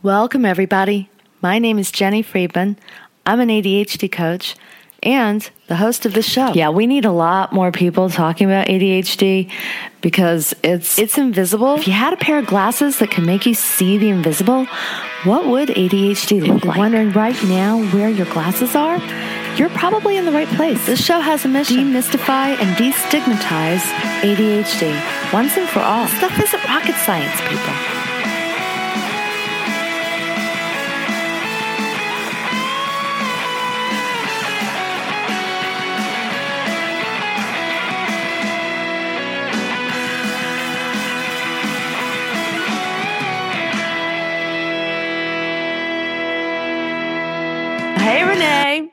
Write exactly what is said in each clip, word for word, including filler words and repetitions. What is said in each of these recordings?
Welcome, everybody. My name is Jenny Friedman. I'm an A D H D coach and the host of this show. Yeah, we need a lot more people talking about A D H D because it's it's invisible. If you had a pair of glasses that can make you see the invisible, what would A D H D look like? If you're wondering right now where your glasses are, you're probably in the right place. This show has a mission: demystify and destigmatize A D H D once and for all. Stuff isn't rocket science, people. Hey, Renee.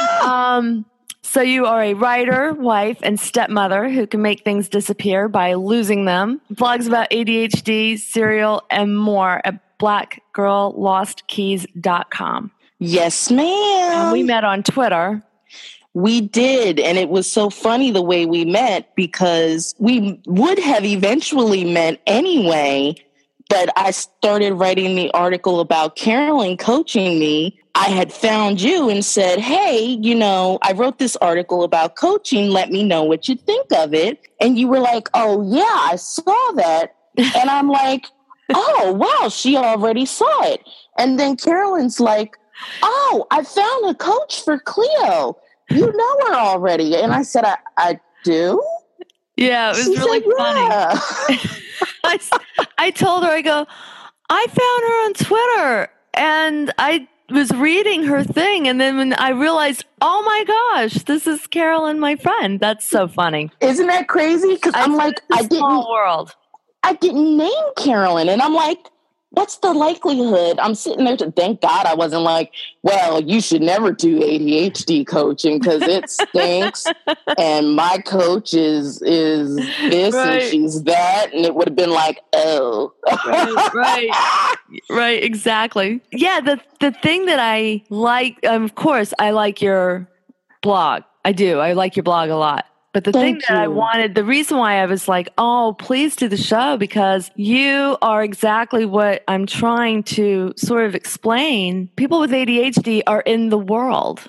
Um, so you are a writer, wife, and stepmother who can make things disappear by losing them. Blogs about A D H D, cereal, and more at black girl lost keys dot com. Yes, ma'am. And we met on Twitter. We did, and it was so funny the way we met because we would have eventually met anyway, but I started writing the article about Carolyn coaching me. I had found you and said, hey, you know, I wrote this article about coaching. Let me know what you think of it. And you were like, oh, yeah, I saw that. And I'm like, oh, wow, she already saw it. And then Carolyn's like, oh, I found a coach for Cleo. You know her already. And I said, I, I do? Yeah, it was she really said, yeah. funny. I, I told her, I go, I found her on Twitter and I was reading her thing, and then when I realized, oh my gosh, this is Carolyn, my friend. That's so funny. Isn't that crazy? Because I'm like, I didn't. Small world. I didn't name Carolyn, and I'm like, what's the likelihood? I'm sitting there to thank God I wasn't like, well, you should never do A D H D coaching because it stinks, and my coach is is this right. and she's that, and it would have been like, oh, right, right, right, exactly. Yeah, the the thing that I like, um, of course, I like your blog. I do. I like your blog a lot. But the Thank thing that you. I wanted, the reason why I was like, oh, please do the show, because you are exactly what I'm trying to sort of explain. People with A D H D are in the world.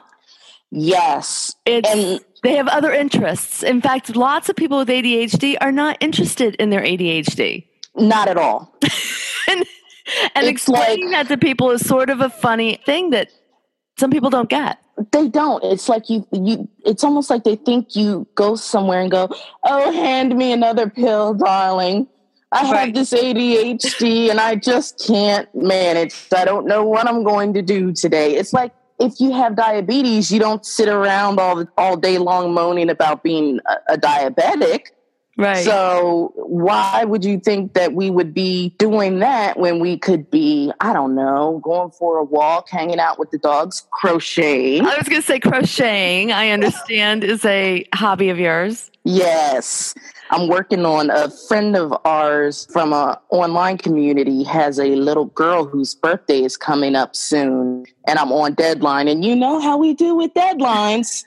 Yes. It's, and they have other interests. In fact, lots of people with A D H D are not interested in their A D H D. Not at all. and and explaining like, that to people is sort of a funny thing that some people don't get. They don't. It's like you, you, it's almost like they think you go somewhere and go, oh, hand me another pill, darling. I have right. this A D H D and I just can't manage. I don't know what I'm going to do today. It's like if you have diabetes, you don't sit around all, all day long moaning about being a, a diabetic. Right. So why would you think that we would be doing that when we could be, I don't know, going for a walk, hanging out with the dogs, crocheting? I was going to say crocheting, I understand, is a hobby of yours. Yes. I'm working on a friend of ours from an online community has a little girl whose birthday is coming up soon, and I'm on deadline. And you know how we do with deadlines.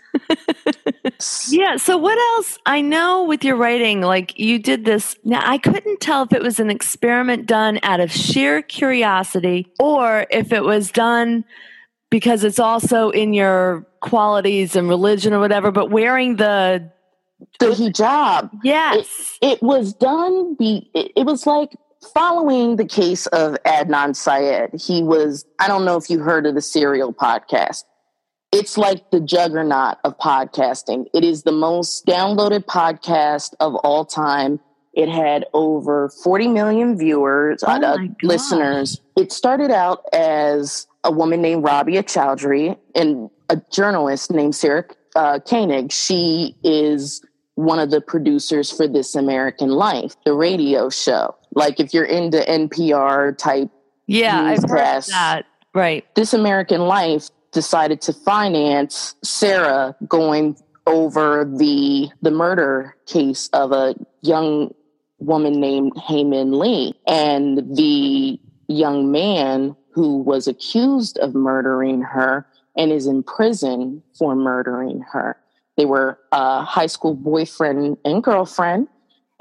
Yeah. So what else? I know with your writing, like you did this. Now, I couldn't tell if it was an experiment done out of sheer curiosity or if it was done because it's also in your qualities and religion or whatever, but wearing the The hijab. Yes. It, it was done, be, it, it was like following the case of Adnan Syed. He was, I don't know if you heard of the Serial podcast. It's like the juggernaut of podcasting. It is the most downloaded podcast of all time. It had over forty million viewers, oh uh, listeners. It started out as a woman named Rabia Chowdhury and a journalist named Sarah uh, Koenig. She is one of the producers for This American Life, the radio show. Like if you're into N P R type yeah, I've heard newscasts, that. Right. This American Life decided to finance Sarah going over the the murder case of a young woman named Hae Min Lee, and the young man who was accused of murdering her and is in prison for murdering her. They were a high school boyfriend and girlfriend,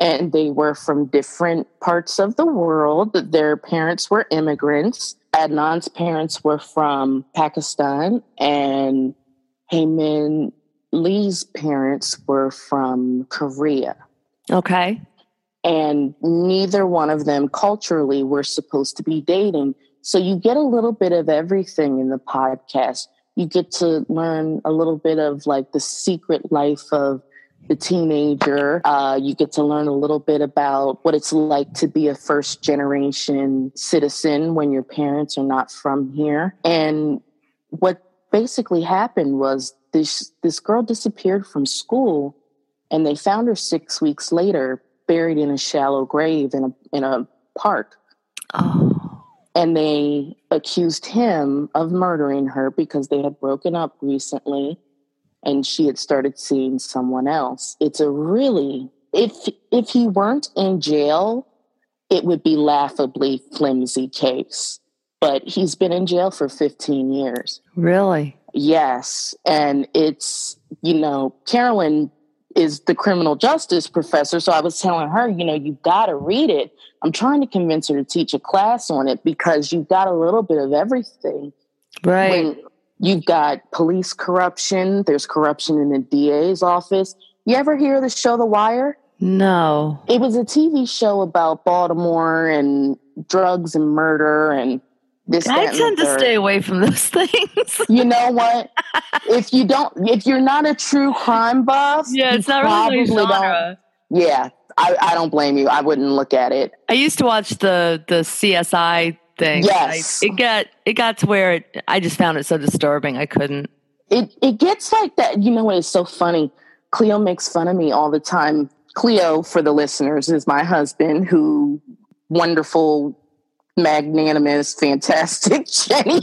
and they were from different parts of the world. Their parents were immigrants. Adnan's parents were from Pakistan, and Hae-min Lee's parents were from Korea. Okay. And neither one of them culturally were supposed to be dating. So you get a little bit of everything in the podcast. You get to learn a little bit of like the secret life of the teenager. Uh, you get to learn a little bit about what it's like to be a first generation citizen when your parents are not from here. And what basically happened was this, this girl disappeared from school, and they found her six weeks later, buried in a shallow grave in a, in a park. Oh. And they accused him of murdering her because they had broken up recently and she had started seeing someone else. It's a really, if if he weren't in jail, it would be laughably flimsy case. But he's been in jail for fifteen years. Really? Yes. And it's, you know, Carolyn is the criminal justice professor. So I was telling her, you know, you've got to read it. I'm trying to convince her to teach a class on it because you've got a little bit of everything. Right. When you've got police corruption, there's corruption in the D A's office. You ever hear the show The Wire? No. It was a T V show about Baltimore and drugs and murder and this. I tend to stay away from those things. You know what? If you don't, if you're not a true crime buff, yeah, it's not really my genre. Don't, yeah, I, I don't blame you. I wouldn't look at it. I used to watch the the C S I thing. Yes, I, it got it got to where it, I just found it so disturbing. I couldn't. It it gets like that. You know what? It's so funny. Cleo makes fun of me all the time. Cleo, for the listeners, is my husband, who wonderful, magnanimous, fantastic Jenny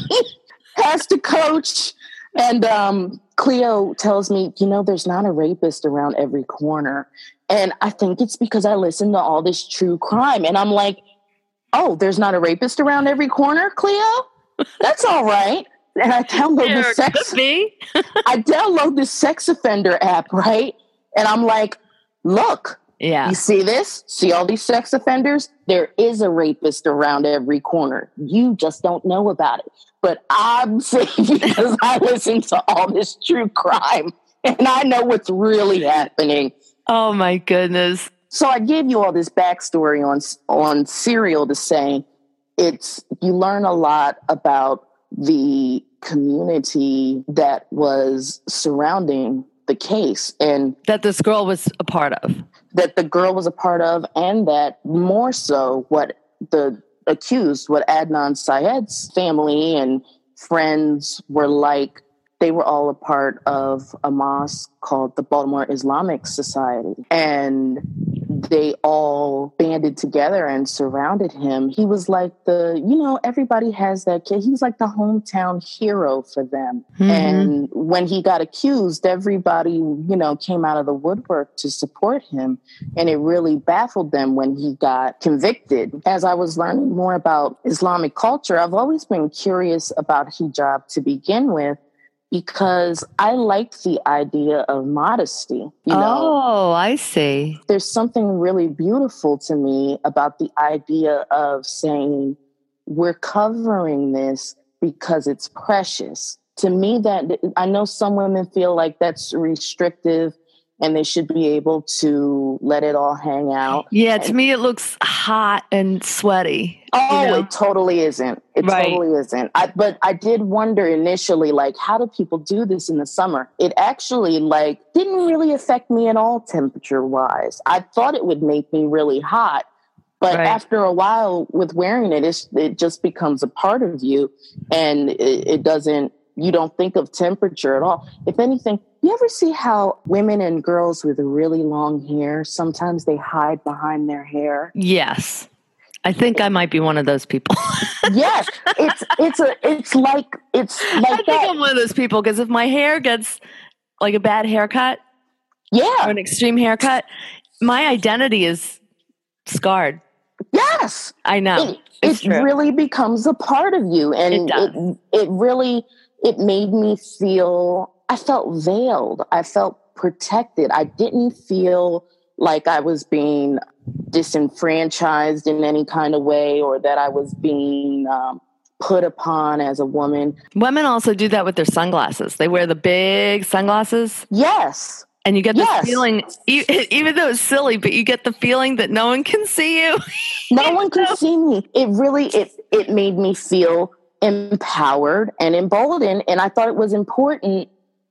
has to coach. And um, Cleo tells me, you know, there's not a rapist around every corner. And I think it's because I listen to all this true crime. And I'm like, oh, there's not a rapist around every corner, Cleo? That's all right. And I download yeah, the sex. Could be. I download this sex offender app, right? And I'm like, look, yeah, you see this? See all these sex offenders? There is a rapist around every corner. You just don't know about it. But I'm safe because I listen to all this true crime and I know what's really happening. Oh my goodness. So I gave you all this backstory on, on Serial to say it's, you learn a lot about the community that was surrounding the case and that this girl was a part of. That the girl was a part of, and that more so what the accused, what Adnan Syed's family and friends were like. They were all a part of a mosque called the Baltimore Islamic Society. And they all banded together and surrounded him. He was like the, you know, everybody has that kid. He's like the hometown hero for them. Mm-hmm. And when he got accused, everybody, you know, came out of the woodwork to support him. And it really baffled them when he got convicted. As I was learning more about Islamic culture, I've always been curious about hijab to begin with, because I like the idea of modesty. You know? Oh, I see. There's something really beautiful to me about the idea of saying, we're covering this because it's precious. To me, that I know some women feel like that's restrictive and they should be able to let it all hang out. Yeah, to and, me, it looks hot and sweaty. Oh, you know? It totally isn't. It right. totally isn't. I, but I did wonder initially, like, how do people do this in the summer? It actually, like, didn't really affect me at all temperature-wise. I thought it would make me really hot. But right. after a while with wearing it, it's, it just becomes a part of you. And it, it doesn't, you don't think of temperature at all. If anything, you ever see how women and girls with really long hair, sometimes they hide behind their hair? Yes. I think I might be one of those people. Yes. It's it's a it's like it's like I think that. I'm one of those people because if my hair gets like a bad haircut, yeah, or an extreme haircut, my identity is scarred. Yes. I know. It, it really becomes a part of you. And it does. It, it really it made me feel I felt veiled. I felt protected. I didn't feel like I was being disenfranchised in any kind of way, or that I was being um, put upon as a woman. Women also do that with their sunglasses. They wear the big sunglasses. Yes. And you get this yes. feeling, even though it's silly, but you get the feeling that no one can see you. No one can see me. It really, it, it made me feel empowered and emboldened. And I thought it was important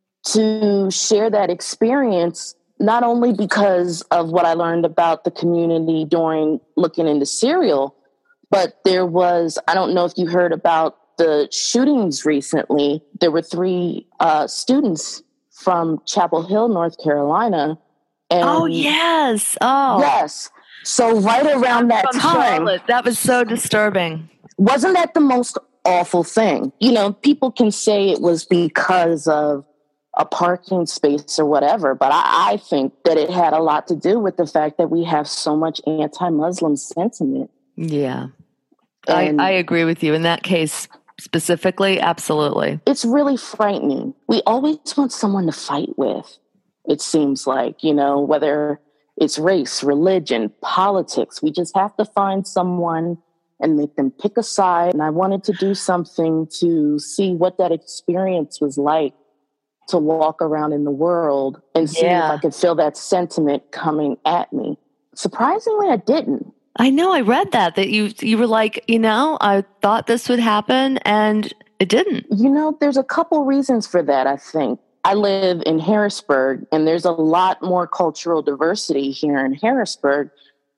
to share that experience, not only because of what I learned about the community during looking into Serial, but there was, I don't know if you heard about the shootings recently. There were three uh, students from Chapel Hill, North Carolina. And oh, yes. Oh, yes. So right around that from time, Charlotte. That was so disturbing. Wasn't that the most awful thing? You know, people can say it was because of a parking space or whatever, but I, I think that it had a lot to do with the fact that we have so much anti-Muslim sentiment. Yeah. I, I agree with you in that case. Specifically, absolutely. It's really frightening. We always want someone to fight with, it seems like, you know, whether it's race, religion, politics. We just have to find someone and make them pick a side. And I wanted to do something to see what that experience was like, to walk around in the world and see yeah. if I could feel that sentiment coming at me. Surprisingly, I didn't. I know. I read that, that you you were like, you know, I thought this would happen and it didn't. You know, there's a couple reasons for that, I think. I live in Harrisburg, and there's a lot more cultural diversity here in Harrisburg.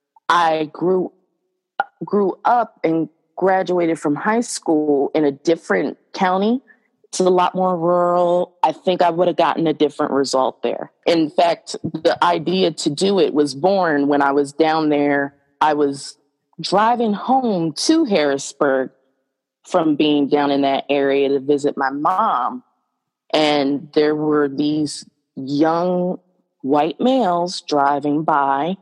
I grew grew up and graduated from high school in a different county. It's a lot more rural. I think I would have gotten a different result there. In fact, the idea to do it was born when I was down there. I was driving home to Harrisburg from being down in that area to visit my mom. And there were these young white males driving by,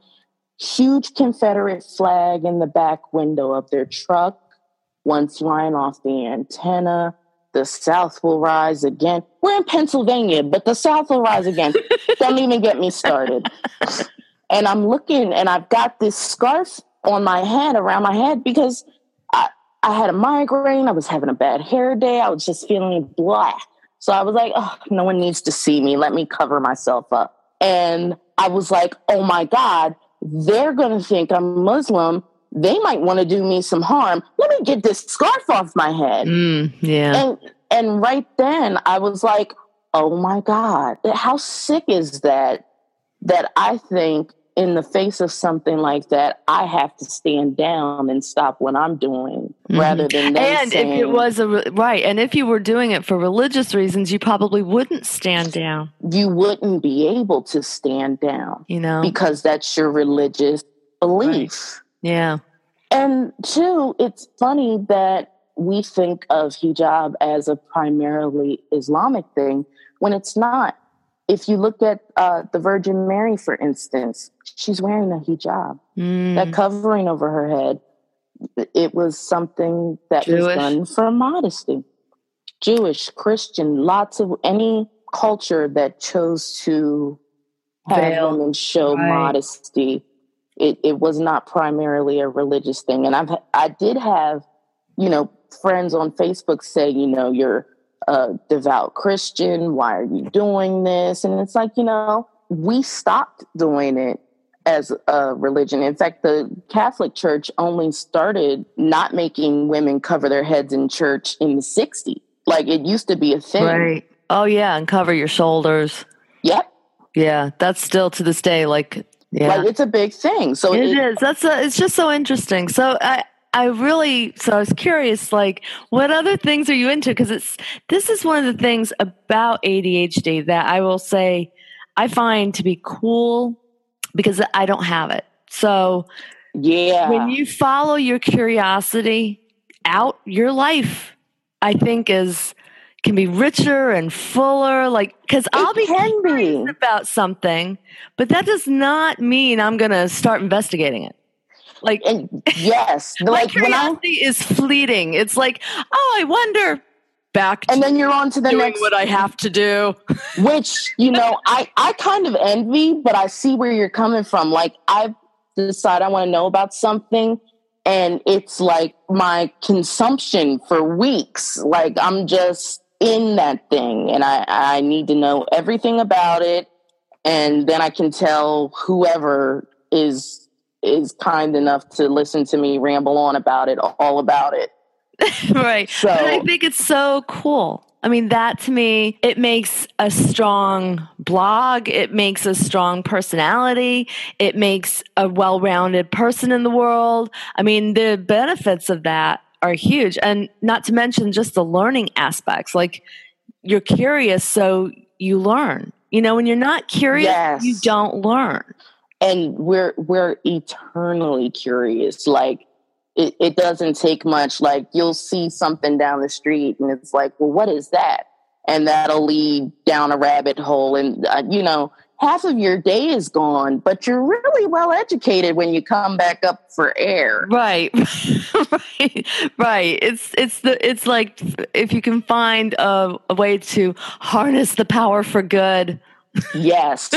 huge Confederate flag in the back window of their truck, one flying off the antenna. The South will rise again. We're in Pennsylvania, but the South will rise again. Don't even get me started. And I'm looking, and I've got this scarf on my head, around my head, because I, I had a migraine. I was having a bad hair day. I was just feeling blah. So I was like, oh, no one needs to see me. Let me cover myself up. And I was like, oh my God, they're going to think I'm Muslim. They might want to do me some harm. Let me get this scarf off my head. Mm, yeah. And, and right then I was like, oh my God, how sick is that? That I think in the face of something like that, I have to stand down and stop what I'm doing, mm-hmm. rather than them and saying, if it was a right, and if you were doing it for religious reasons, you probably wouldn't stand down. You wouldn't be able to stand down, you know, because that's your religious belief. Right. Yeah. And two, it's funny that we think of hijab as a primarily Islamic thing when it's not. If you look at uh, the Virgin Mary, for instance, she's wearing a hijab, mm. that covering over her head. It was something that Jewish. was done for modesty. Jewish, Christian, lots of any culture that chose to have Veil. women show right. modesty. It, it was not primarily a religious thing. And I've I did have, you know, friends on Facebook say, you know, you're a devout Christian. Why are you doing this? And it's like, you know, we stopped doing it as a religion. In fact, the Catholic Church only started not making women cover their heads in church in the sixties. Like, it used to be a thing. Right. Oh, yeah. And cover your shoulders. Yep. Yeah. That's still to this day, like, yeah. Like, it's a big thing. So it, it is. That's a, it's just so interesting. So I, I really, so I was curious, like, what other things are you into? Because it's, this is one of the things about A D H D that I will say I find to be cool because I don't have it. So yeah, when you follow your curiosity out, your life, I think is, can be richer and fuller. Like, because I'll be curious be. about something, but that does not mean I'm going to start investigating it. Like, and yes, my like curiosity is fleeting. It's like, oh, I wonder back to and then you're on to the doing next what I have to do. Which, you know, I, I kind of envy, but I see where you're coming from. Like, I decide I want to know about something, and it's like my consumption for weeks. Like, I'm just in that thing, and I, I need to know everything about it, and then I can tell whoever is is kind enough to listen to me ramble on about it, all about it. Right. So, but I think it's so cool. I mean, that to me, it makes a strong blog. It makes a strong personality. It makes a well-rounded person in the world. I mean, the benefits of that are huge. And not to mention just the learning aspects. Like, you're curious, so you learn. You know, when you're not curious, yes. you don't learn. And we're we're eternally curious. Like, It, it doesn't take much. Like, you'll see something down the street and it's like, well, what is that? And that'll lead down a rabbit hole. And, uh, you know, half of your day is gone, but you're really well educated when you come back up for air. Right. right. Right. It's, it's the, it's like if you can find a, a way to harness the power for good. Yes,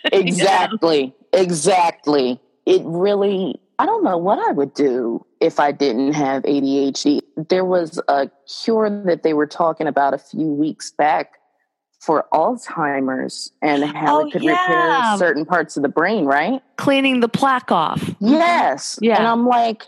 exactly. Yeah. Exactly. It really, I don't know what I would do if I didn't have A D H D. There was a cure that they were talking about a few weeks back for Alzheimer's and how oh, it could yeah. repair certain parts of the brain, right? Cleaning the plaque off. Yes. Yeah. And I'm like,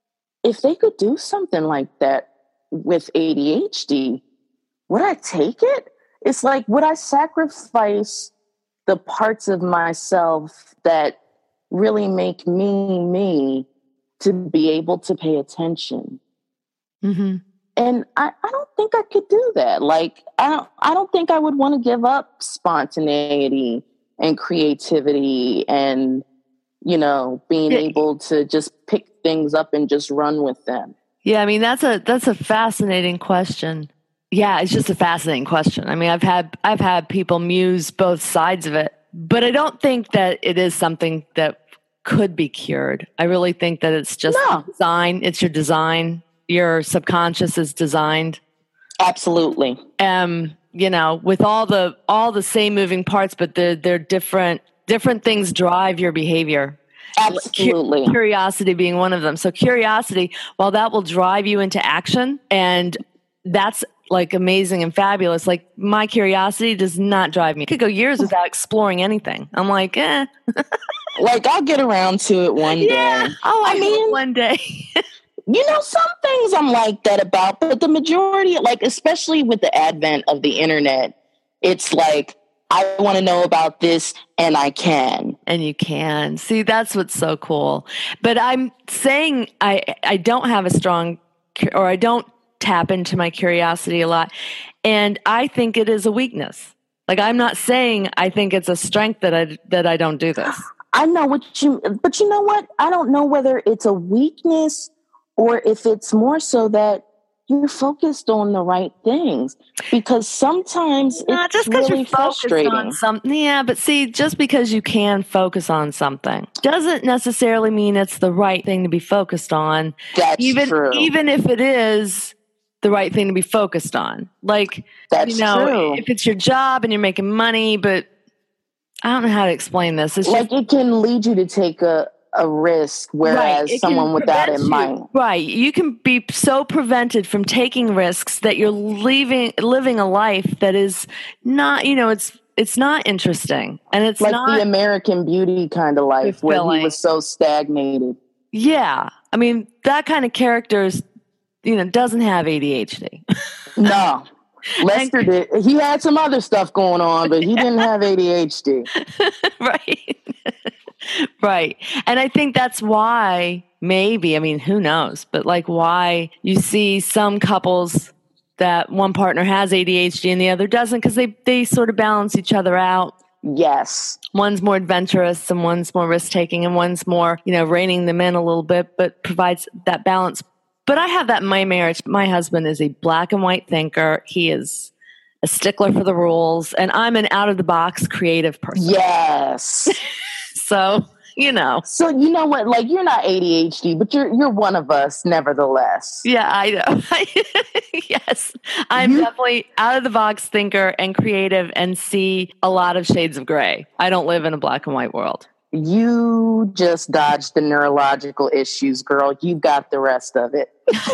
if they could do something like that with A D H D, would I take it? It's like, would I sacrifice the parts of myself that really make me me to be able to pay attention? Mm-hmm. And I, I don't think I could do that. Like, I don't, I don't think I would want to give up spontaneity and creativity and, you know, being yeah. able to just pick things up and just run with them. Yeah. I mean, that's a, that's a fascinating question. Yeah. It's just a fascinating question. I mean, I've had, I've had people muse both sides of it, but I don't think that it is something that could be cured. I really think that it's just no. design. It's your design. Your subconscious is designed. Absolutely. Um, you know, with all the all the same moving parts, but they're they're different. Different things drive your behavior. Absolutely. Cu- curiosity being one of them. So curiosity, while that will drive you into action, and that's like amazing and fabulous. Like, my curiosity does not drive me. I could go years without exploring anything. I'm like, eh. Like, I'll get around to it one yeah. day. Oh, I, I mean, one day. You know, some things I'm like that about, but the majority, like, especially with the advent of the internet, it's like, I want to know about this and I can. And you can. See, that's what's so cool. But I'm saying I I don't have a strong, or I don't tap into my curiosity a lot. And I think it is a weakness. Like, I'm not saying I think it's a strength that I, that I don't do this. I know what you, but you know what? I don't know whether it's a weakness or if it's more so that you're focused on the right things, because sometimes nah, it's just really you're frustrating. On something, yeah, but see, just because you can focus on something doesn't necessarily mean it's the right thing to be focused on. That's even, true. Even if it is the right thing to be focused on. Like, That's you know, true. If it's your job and you're making money, but I don't know how to explain this. It's like just, it can lead you to take a, a risk, whereas right, someone without it you, might. Right. You can be so prevented from taking risks that you're leaving, living a life that is not, you know, it's it's not interesting. And it's like not the American Beauty kind of life fulfilling. Where he was so stagnated. Yeah. I mean, that kind of characters, you know, doesn't have A D H D. No. Lester did. He had some other stuff going on, but he didn't have A D H D. Right. Right. And I think that's why maybe, I mean, who knows, but like why you see some couples that one partner has A D H D and the other doesn't, because they, they sort of balance each other out. Yes. One's more adventurous and one's more risk-taking and one's more, you know, reining them in a little bit, but provides that balance. But I have that in my marriage. My husband is a black and white thinker. He is a stickler for the rules, and I'm an out-of-the-box creative person. Yes. So, you know. So you know what? Like, you're not A D H D, but you're you're one of us, nevertheless. Yeah, I know. Yes, I'm You- definitely out of the box thinker and creative, and see a lot of shades of gray. I don't live in a black and white world. You just dodged the neurological issues, girl. You got the rest of it.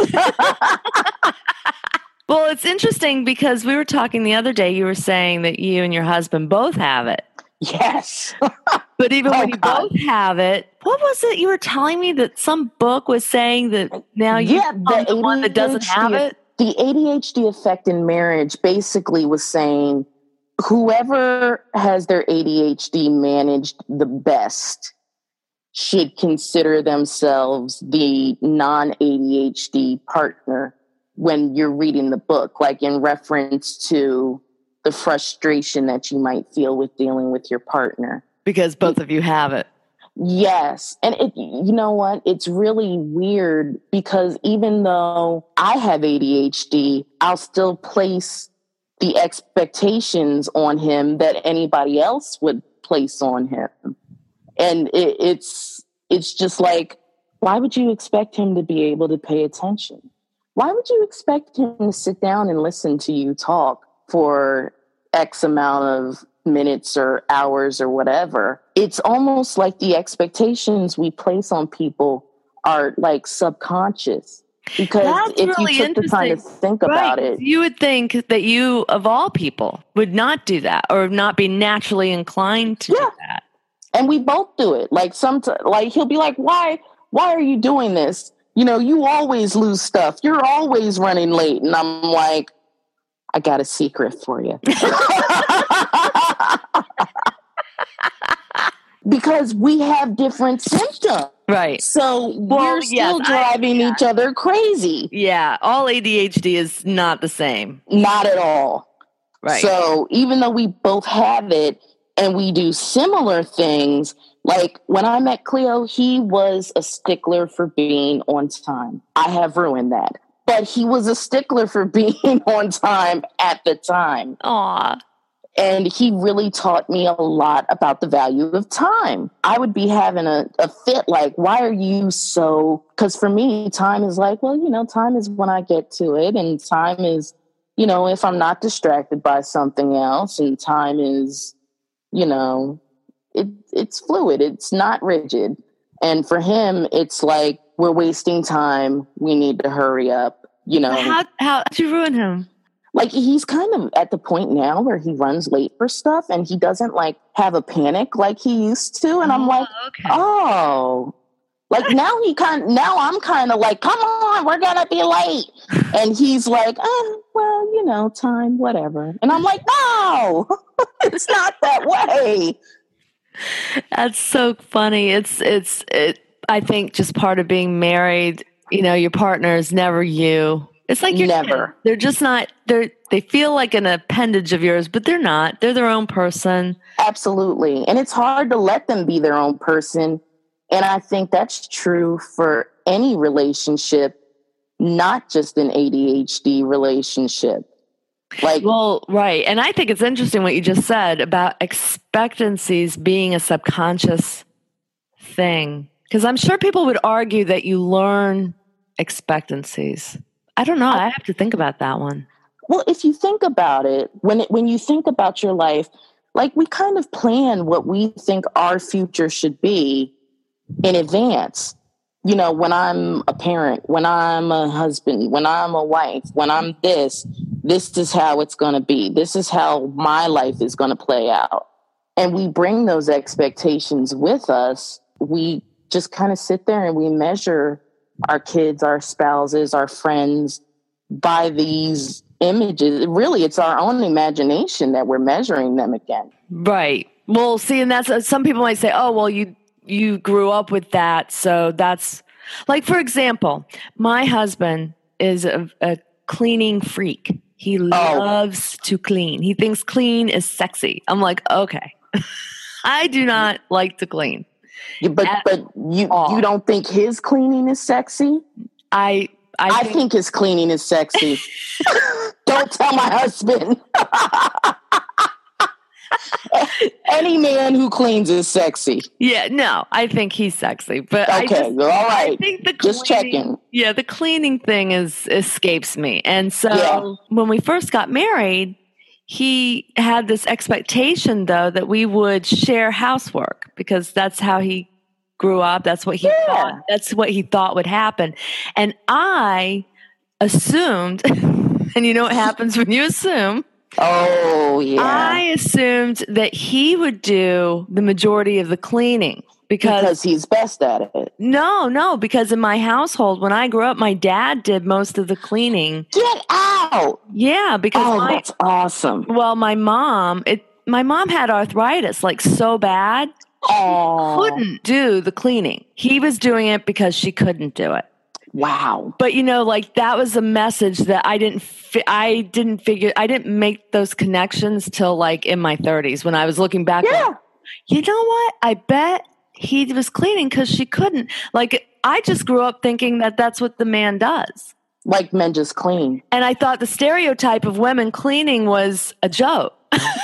Well, it's interesting because we were talking the other day. You were saying that you and your husband both have it. Yes. But even Oh, when you God. both have it, what was it you were telling me that some book was saying that now you Yeah, become the one that doesn't have it? The A D H D effect in marriage basically was saying whoever has their A D H D managed the best should consider themselves the non-A D H D partner when you're reading the book, like in reference to the frustration that you might feel with dealing with your partner. Because both of you have it. Yes. And it, you know what? It's really weird because even though I have A D H D, I'll still place the expectations on him that anybody else would place on him. And it, it's, it's just like, why would you expect him to be able to pay attention? Why would you expect him to sit down and listen to you talk for X amount of minutes or hours or whatever? It's almost like the expectations we place on people are like subconscious. Because That's if really you took the time to think about Right. it, You would think that you, of all people, would not do that or not be naturally inclined to Yeah. do that. and we both do it. Like some, like he'll be like, "Why? Why are you doing this? You know, you always lose stuff. You're always running late." And I'm like, "I got a secret for you." Because we have different symptoms. Right. So Well, we're still yes, I- driving yeah. each other crazy. Yeah. All A D H D is not the same. Not at all. Right. So even though we both have it and we do similar things, like when I met Cleo, he was a stickler for being on time. I have ruined that. But he was a stickler for being on time at the time. Aw. And he really taught me a lot about the value of time. I would be having a, a fit like, why are you so... Because for me, time is like, well, you know, time is when I get to it. And time is, you know, if I'm not distracted by something else. And time is, you know, it it's fluid. It's not rigid. And for him, it's like, we're wasting time. We need to hurry up, you know. How, how did you ruin him? Like, he's kind of at the point now where he runs late for stuff and he doesn't like have a panic like he used to. And I'm Oh, like, okay. oh, like now he kind now I'm kind of like, come on, we're going to be late. And he's like, oh, well, you know, time, whatever. And I'm like, no, it's not that way. That's so funny. It's, it's, it, I think just part of being married, you know, your partner is never you. It's like your Never. kids. They're just not, they're, they feel like an appendage of yours, but they're not. They're their own person. Absolutely. And it's hard to let them be their own person. And I think that's true for any relationship, not just an A D H D relationship. Like, Well, right. And I think it's interesting what you just said about expectancies being a subconscious thing. Because I'm sure people would argue that you learn expectancies. I don't know. I have to think about that one. well, if you think about it, when it, when you think about your life, like we kind of plan what we think our future should be in advance. You know, when I'm a parent, when I'm a husband, when I'm a wife, when I'm this, this is how it's going to be. This is how my life is going to play out. And we bring those expectations with us. We just kind of sit there and we measure our kids, our spouses, our friends by these images. Really, it's our own imagination that we're measuring them again. Right. Well, see, and that's, some people might say, oh, well, you, you grew up with that. So that's like, for example, my husband is a, a cleaning freak. He loves to clean. He thinks clean is sexy. I'm like, okay, I do not like to clean. Yeah, but At but you all. you don't think his cleaning is sexy? I, I, I think, think his cleaning is sexy. Don't tell my husband. Any man who cleans is sexy. Yeah, no, I think he's sexy, but okay, I just, all right. I think the just cleaning, checking. Yeah, the cleaning thing is escapes me, and so yeah. when we first got married, he had this expectation though that we would share housework because that's how he grew up. That's what he yeah. thought. That's what he thought would happen, and I assumed, and you know what happens when you assume. Oh, yeah. I assumed that he would do the majority of the cleaning because, because he's best at it. No, no, because in my household, when I grew up, my dad did most of the cleaning. Get out! Yeah, because oh, my, that's awesome. Well, my mom, it, my mom had arthritis, like so bad. Oh, she couldn't do the cleaning. He was doing it because she couldn't do it. Wow. But, you know, like that was a message that I didn't, fi- I didn't figure, I didn't make those connections till like in my thirties when I was looking back. Yeah. Like, you know what? I bet he was cleaning because she couldn't. Like, I just grew up thinking that that's what the man does. Like men just clean. And I thought the stereotype of women cleaning was a joke.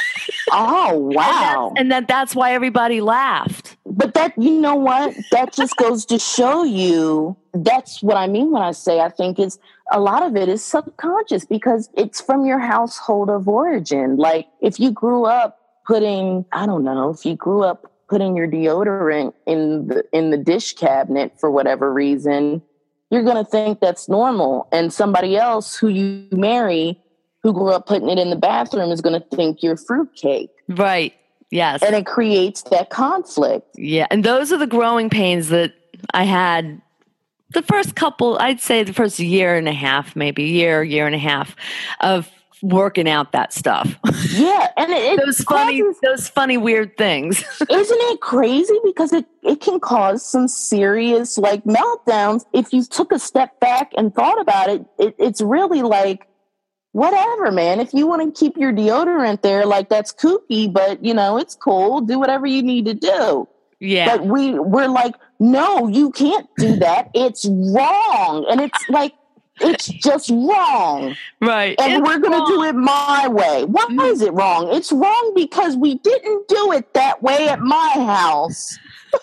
Oh, wow. And, and that that's why everybody laughed. But that, you know what? That just goes to show you, that's what I mean when I say I think it's, a lot of it is subconscious because it's from your household of origin. Like if you grew up putting, I don't know, if you grew up putting your deodorant in the, in the dish cabinet for whatever reason, you're going to think that's normal. And somebody else who you marry who grew up putting it in the bathroom is going to think you're fruitcake. Right. Yes. And it creates that conflict. Yeah. And those are the growing pains that I had the first couple, I'd say the first year and a half, maybe year, year and a half of working out that stuff. Yeah. And it, it those funny, causes, those funny, weird things. Isn't it crazy? Because it, it can cause some serious like meltdowns. If you took a step back and thought about it, it it's really like, whatever, man. If you want to keep your deodorant there, like that's kooky, but you know, it's cool. Do whatever you need to do. Yeah. But we, we're like, no, you can't do that. It's wrong. And it's like, it's just wrong. Right. And it's we're going to do it my way. Why Mm-hmm. is it wrong? It's wrong because we didn't do it that way at my house.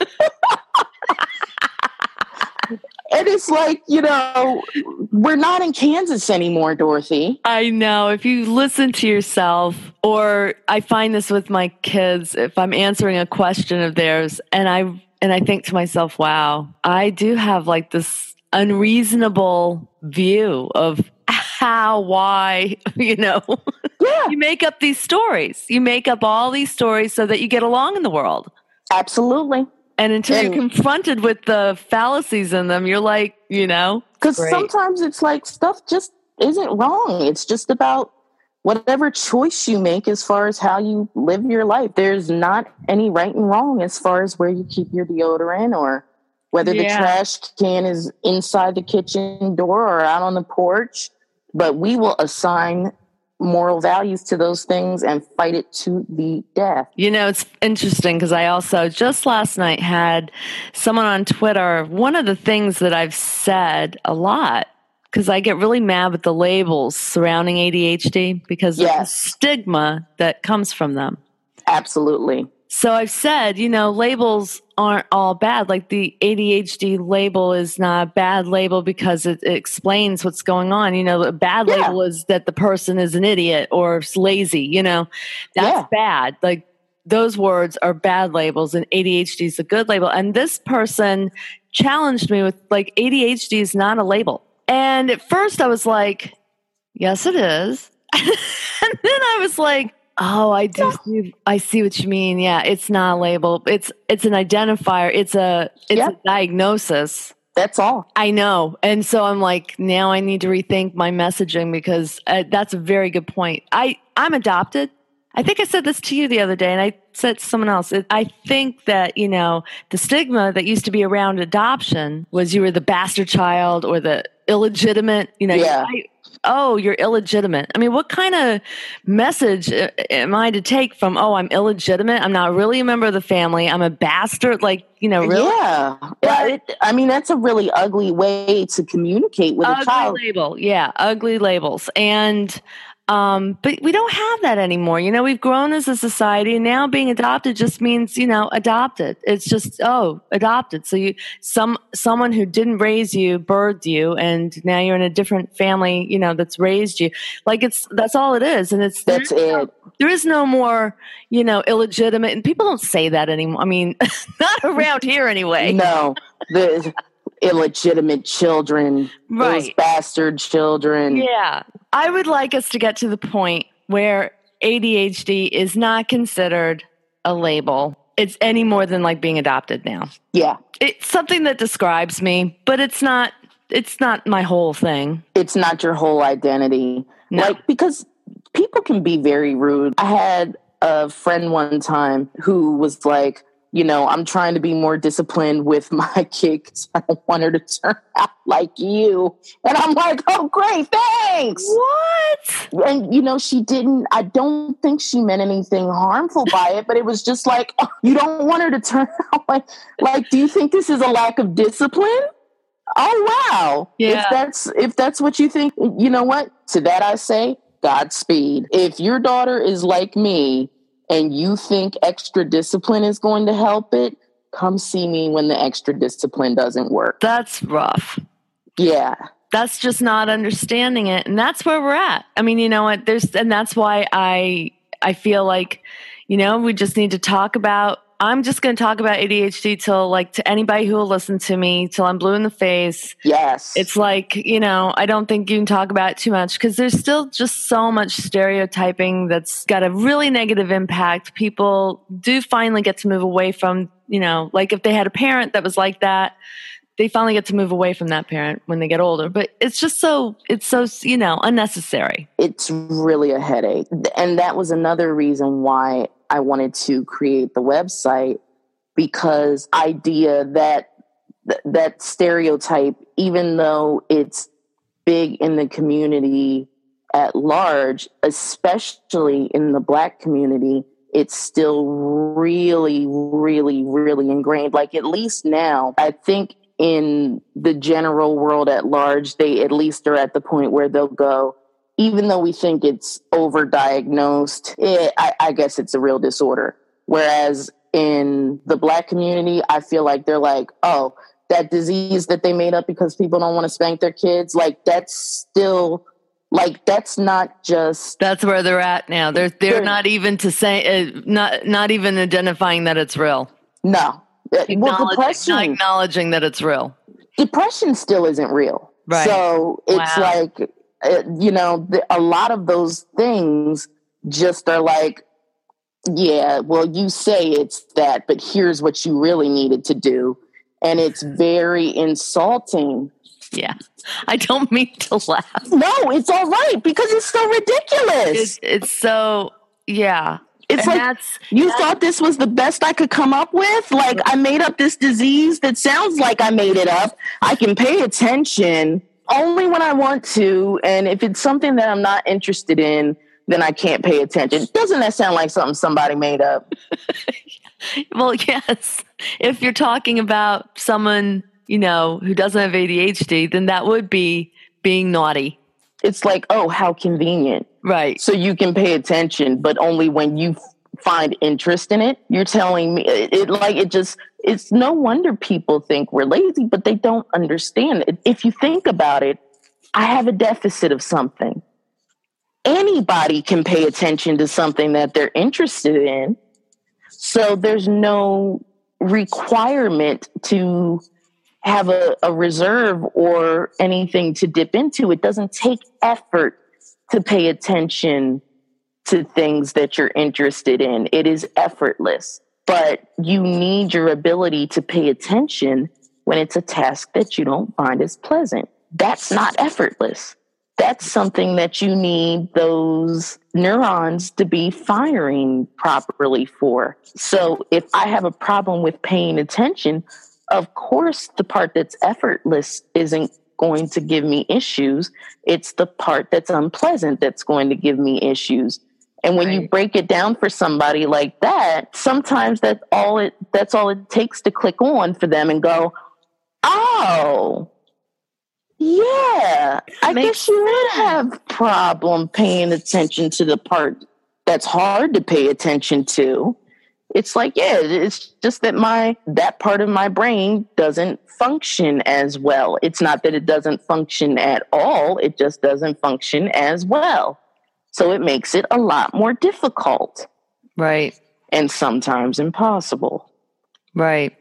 And it's like, you know, we're not in Kansas anymore, Dorothy. I know. If you listen to yourself, or I find this with my kids, if I'm answering a question of theirs and I and I think to myself, wow, I do have like this unreasonable view of how, why, you know. Yeah. You make up these stories. You make up all these stories so that you get along in the world. Absolutely. And until And, you're confronted with the fallacies in them, you're like, you know. Because sometimes it's like stuff just isn't wrong. It's just about whatever choice you make as far as how you live your life. There's not any right and wrong as far as where you keep your deodorant or whether Yeah. the trash can is inside the kitchen door or out on the porch. But we will assign moral values to those things and fight it to the death. You know, it's interesting because I also just last night had someone on Twitter. One of the things that I've said a lot, because I get really mad with the labels surrounding A D H D because Yes. of the stigma that comes from them. Absolutely. So I've said, you know, labels aren't all bad. Like the A D H D label is not a bad label because it, it explains what's going on. You know, a bad Yeah. label is that the person is an idiot or is lazy, you know, that's Yeah. bad. Like those words are bad labels and A D H D is a good label. And this person challenged me with like, A D H D is not a label. And at first I was like, yes, it is. And then I was like, oh, I do see, I see what you mean. Yeah, it's not a label. It's it's an identifier. It's a it's Yep. a diagnosis. That's all. I know. And so I'm like, now I need to rethink my messaging because uh, that's a very good point. I, I'm adopted. I think I said this to you the other day and I said to someone else. It, I think that, you know, the stigma that used to be around adoption was you were the bastard child or the illegitimate, you know, Yeah. I, oh, you're illegitimate. I mean, what kind of message uh, am I to take from, oh, I'm illegitimate. I'm not really a member of the family. I'm a bastard. Like, you know, really? Yeah. yeah it, I mean, that's a really ugly way to communicate with Ugly a child. label. Yeah. Ugly labels. And Um, but we don't have that anymore. You know, we've grown as a society, and now being adopted just means, you know, adopted. It's just, oh, adopted. So you, some, someone who didn't raise you, birthed you, and now you're in a different family, you know, that's raised you. Like it's, that's all it is. And it's, that's it. No, there is no more, you know, illegitimate, and people don't say that anymore. I mean, not around here anyway. No, the illegitimate children, right. Those bastard children. Yeah. I would like us to get to the point where A D H D is not considered a label. It's any more than like being adopted now. Yeah. It's something that describes me, but it's not, it's not my whole thing. It's not your whole identity. No. Like, because people can be very rude. I had a friend one time who was like, you know, I'm trying to be more disciplined with my kid because I don't want her to turn out like you. And I'm like, oh, great, thanks. What? And, you know, she didn't, I don't think she meant anything harmful by it, but it was just like, oh, you don't want her to turn out like, like, do you think this is a lack of discipline? Oh, wow. Yeah. If that's, if that's what you think, you know what? To that I say, Godspeed. If your daughter is like me, and you think extra discipline is going to help it, come see me when the extra discipline doesn't work. That's rough. Yeah. That's just not understanding it. And that's where we're at. I mean, you know what, there's, and that's why I, I feel like, you know, we just need to talk about, I'm just going to talk about A D H D till like to anybody who will listen to me till I'm blue in the face. Yes. It's like, you know, I don't think you can talk about it too much because there's still just so much stereotyping that's got a really negative impact. People do finally get to move away from, you know, like if they had a parent that was like that, they finally get to move away from that parent when they get older. But it's just so, it's so, you know, unnecessary. It's really a headache. And that was another reason why I wanted to create the website, because idea that th- that stereotype, even though it's big in the community at large, especially in the Black community, it's still really, really, really ingrained. Like at least now, I think in the general world at large, they at least are at the point where they'll go, even though we think it's overdiagnosed, it, I, I guess it's a real disorder. Whereas in the Black community, I feel like they're like, oh, that disease that they made up because people don't want to spank their kids, like that's still, like that's not just. That's where they're at now. They're they're, they're not even to say, uh, not not even identifying that it's real. No, well, depression, not acknowledging that it's real. Depression still isn't real. Right. So it's wow. like. Uh, you know, the, a lot of those things just are like, yeah, well, you say it's that, but here's what you really needed to do. And it's very insulting. Yeah. I don't mean to laugh. No, it's all right because it's so ridiculous. It's, it's so, yeah. It's and like, that's, you that's, thought this was the best I could come up with? Like, I made up this disease that sounds like I made it up. I can pay attention only when I want to, and if it's something that I'm not interested in, then I can't pay attention. Doesn't that sound like something somebody made up? Well, yes. If you're talking about someone, you know, who doesn't have A D H D, then that would be being naughty. It's like, oh, how convenient. Right. So you can pay attention, but only when you find interest in it. You're telling me it, it like it just it's no wonder people think we're lazy, but they don't understand it. If you think about it, I have a deficit of something. Anybody can pay attention to something that they're interested in. So there's no requirement to have a, a reserve or anything to dip into. It doesn't take effort to pay attention to things that you're interested in. It is effortless, but you need your ability to pay attention when it's a task that you don't find as pleasant. That's not effortless. That's something that you need those neurons to be firing properly for. So if I have a problem with paying attention, of course, the part that's effortless isn't going to give me issues. It's the part that's unpleasant that's going to give me issues. And when right. you break it down for somebody like that, sometimes that's all it that's all it takes to click on for them and go, oh, Yeah, I Makes guess you would have problem paying attention to the part that's hard to pay attention to. It's like, yeah, it's just that my that part of my brain doesn't function as well. It's not that it doesn't function at all. It just doesn't function as well. So it makes it a lot more difficult. Right. And sometimes impossible. Right.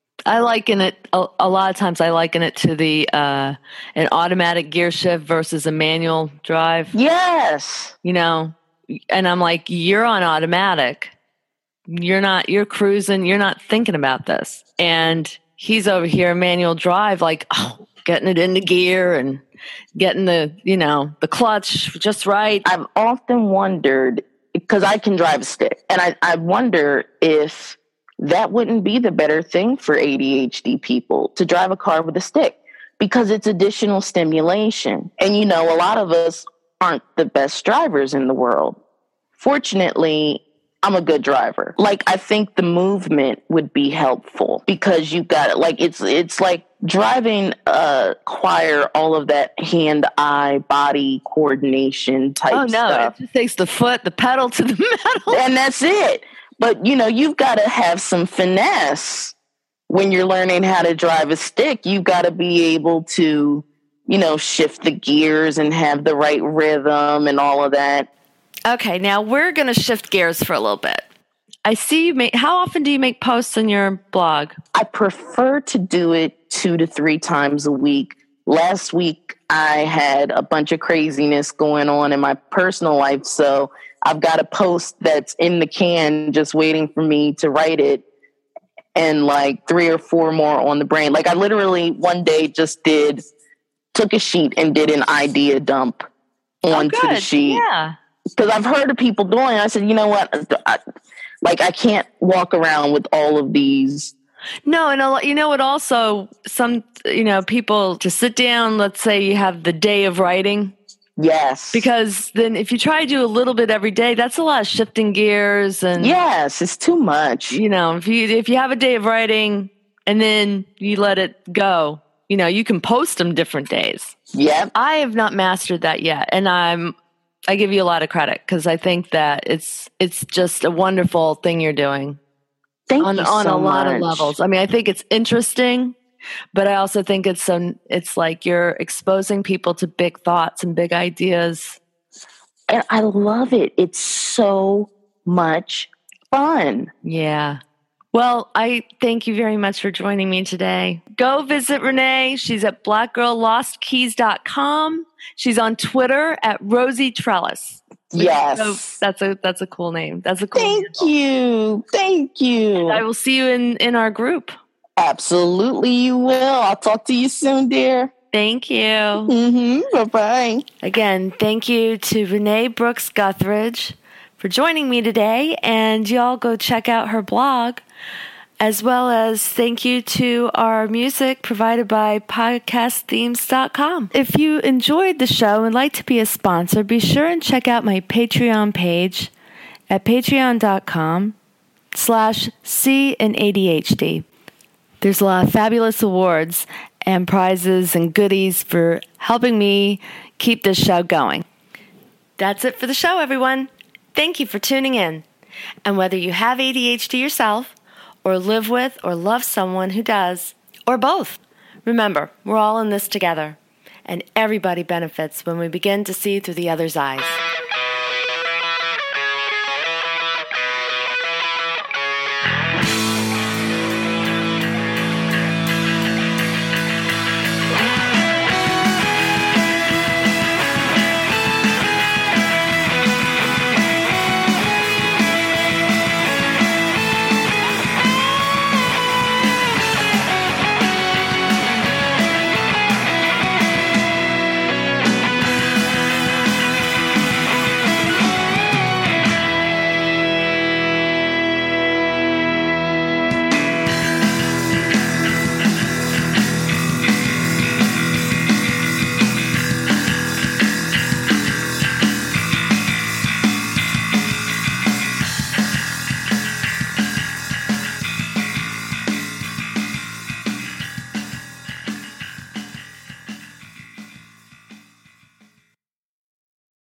I liken it, a, a lot of times I liken it to the uh, an automatic gear shift versus a manual drive. Yes. You know, and I'm like, you're on automatic. You're not, you're cruising. You're not thinking about this. And he's over here, manual drive, like, oh, getting it into gear and getting the, you know, the clutch just right. I've often wondered, because I can drive a stick, and I, I wonder if that wouldn't be the better thing for A D H D people, to drive a car with a stick, because it's additional stimulation. And, you know, a lot of us aren't the best drivers in the world. Fortunately, I'm a good driver. Like, I think the movement would be helpful, because you got it. Like, it's, it's like driving a choir, all of that hand-eye body coordination type oh, no, stuff. It just takes the foot, the pedal to the metal. And that's it. But, you know, you've got to have some finesse when you're learning how to drive a stick. You've got to be able to, you know, shift the gears and have the right rhythm and all of that. Okay, now we're going to shift gears for a little bit. I see you make, how often do you make posts on your blog? I prefer to do it two to three times a week. Last week, I had a bunch of craziness going on in my personal life, so I've got a post that's in the can just waiting for me to write it, and like three or four more on the brain. Like, I literally one day just did, took a sheet and did an idea dump onto oh, the sheet. Yeah. Because I've heard of people doing it. I said, you know what? I, like, I can't walk around with all of these. No, and a lot, you know what, also, some, you know, people to sit down, let's say you have the day of writing. Yes. Because then if you try to do a little bit every day, that's a lot of shifting gears. And yes, it's too much. You know, if you if you have a day of writing and then you let it go, you know, you can post them different days. Yep. I have not mastered that yet. And I'm, I give you a lot of credit, because I think that it's it's just a wonderful thing you're doing. Thank on, you on so a lot much. of levels. I mean, I think it's interesting, but I also think it's so it's like you're exposing people to big thoughts and big ideas. And I love it. It's so much fun. Yeah. Well, I thank you very much for joining me today. Go visit Renee. She's at black girl lost keys dot com. She's on Twitter at Rosie Trellis. Yes. So that's a that's a cool name. That's a cool Thank handle. you. Thank you. And I will see you in, in our group. Absolutely, you will. I'll talk to you soon, dear. Thank you. Mm-hmm. Bye-bye. Again, thank you to Renee Brooks Guthridge for joining me today. And y'all go check out her blog, as well as thank you to our music provided by podcast themes dot com. If you enjoyed the show and would like to be a sponsor, be sure and check out my Patreon page at patreon dot com slash C and A D H D. There's a lot of fabulous awards and prizes and goodies for helping me keep this show going. That's it for the show, everyone. Thank you for tuning in. And whether you have A D H D yourself, or live with or love someone who does, or both, remember, we're all in this together, and everybody benefits when we begin to see through the other's eyes.